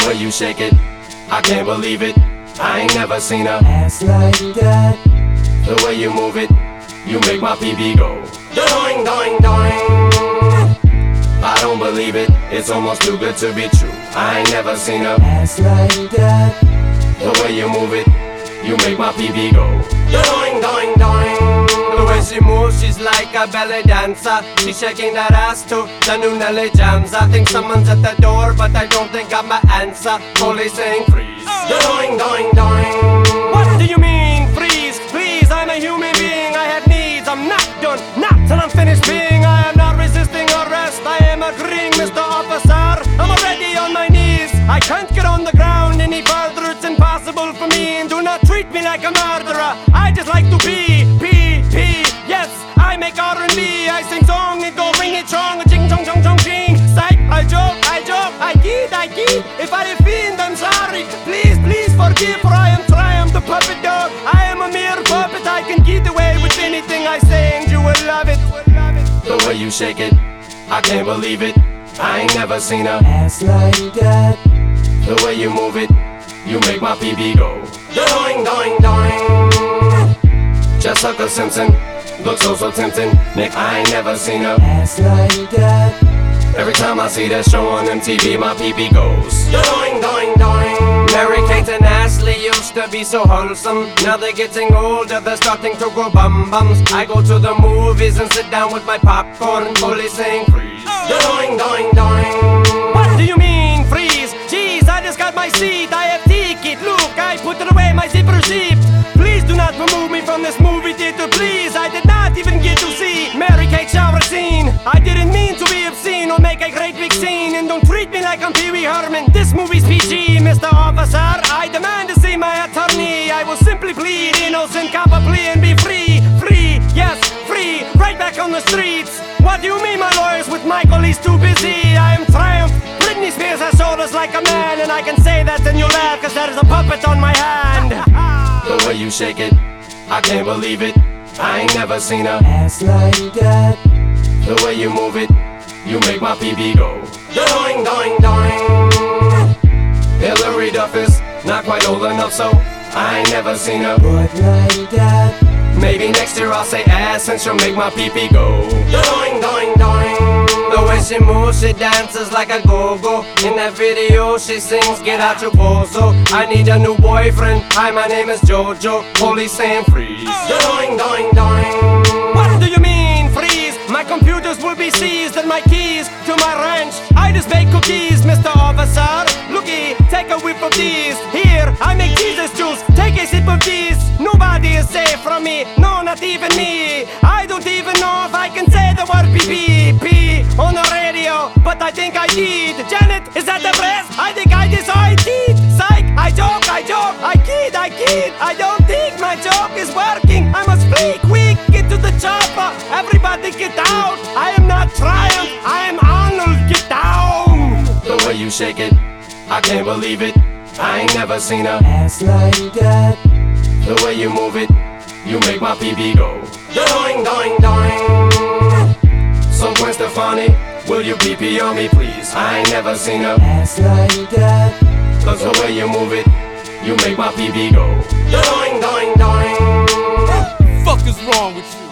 way you shake it, I can't believe it. I ain't never seen a ass like that. The way you move it, you make my PB go doing, doing, doing. I don't believe it, it's almost too good to be true. I ain't never seen a ass like that. The way you move it, you make my PB go doing, doing, doing. The way she moves, she's like a belly dancer. She's shaking that ass to the new Nelly jams. I think someone's at the door, but I don't think I'm my answer. Police saying freeze, doing, doing, doing. What do you mean freeze? Please, I'm a human being, I have needs. I'm not done, not till I'm finished being. I am not resisting arrest, I am agreeing, Mr. Officer. I'm already on my knees, I can't get on the ground any further. It's impossible for me, and do not treat me like a murderer. I just like to be, yes, I make R&B. I sing song and go ring it strong. Ching chong chong chong ching. Psych, I joke, I kid. If I offend, I'm sorry. Please, please forgive, for I am Triumph, the puppet dog. I am a mere puppet, I can get away with anything I say, and you will love it. The way you shake it, I can't believe it. I ain't never seen a ass like that. The way you move it, you make my PB go doing, doing, doing. Just like a Simpson, looks so tempting. Nick, I ain't never seen a ass like that. Every time I see that show on MTV, my PB goes doing, doing, doing. Mary-Kate and Ashley used to be so wholesome. Now they're getting older, they're starting to grow bum-bums. I go to the movies and sit down with my popcorn. Police saying freeze, doing, doing, doing. What do you mean freeze? Jeez, I just got my seat, I have ticket. Look, I put it away, my zipper zipped. Please do not remove me from this movie theater, please. I did not even get to see Mary-Kate shower scene. I didn't mean to be obscene or make a great big scene. And don't treat me like I'm Pee Wee Herman. This movie's PG, Mr. Officer. I demand to see my attorney. I will simply plead innocent, cop a plea and be free. Free, yes, free, right back on the streets. What do you mean my lawyers with Michael, he's too busy? I am Triumph, Britney Spears has shoulders like a man. And I can say that and you laugh, cause there is a puppet on my hand. The way you shake it, I can't believe it. I ain't never seen a ass like that. The way you move it, you make my PB go doing, doing, doing. Hillary Duff is not quite old enough, so I ain't never seen a butt like that. Maybe next year I'll say ass and she'll make my PP go doing, doing, doing. The way she moves, she dances like a go-go. In that video she sings, get out your bozo. I need a new boyfriend, hi my name is Jojo. Police saying freeze, doing, doing, doing. What do you mean freeze? My computers will be seized and my keys to my ranch. I just bake cookies, Mr. Officer. Looky, take a whip of these. Here, I make Jesus juice, take a sip of these. Nobody is safe from me, no, not even me. I don't even know if I can say the word P on the radio, but I think I did. Janet, is that the press? I think I decided. Psych, I joke, I kid. I don't think my joke is working. I must flee quick, get to the chopper. Everybody get out. I am not Triumph, I am Arnold, get down. The way you shake it, I can't believe it. I ain't never seen a ass like that. The way you move it, you make my PB go doing, doing, doing. So Gwen Stefani, will you PP on me please? I ain't never seen a ass like that. Cause the way you move it, you make my PB go doing, doing, doing. Fuck is wrong with you?